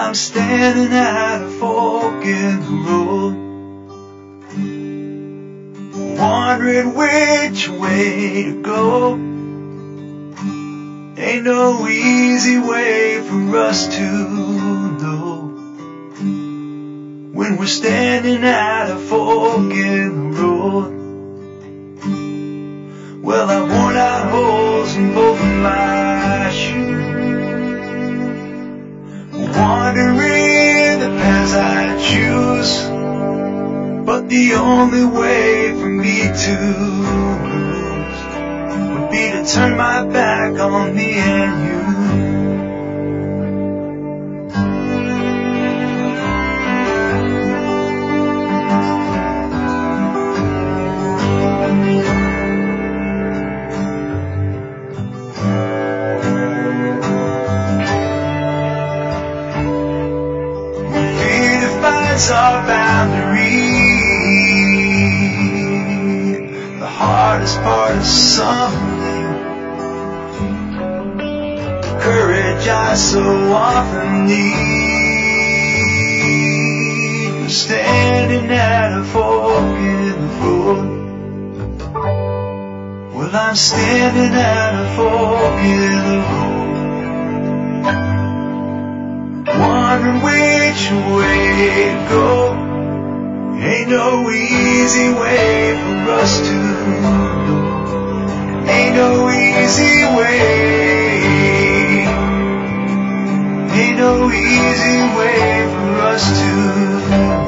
I'm standing at a fork in the road, wondering which way to go. Ain't no easy way for us to know when we're standing at a fork in the road. Well, I've worn out holes in both of my shoes, wandering the paths I choose, but the only way for me to lose would be to turn my back on me and you. Our boundary, the hardest part of something, the courage I so often need. Standing at a fork in the road. Well, I'm standing at a fork in the road, wondering which way to go. Ain't no easy way for us to know. Ain't no easy way. Ain't no easy way for us to know.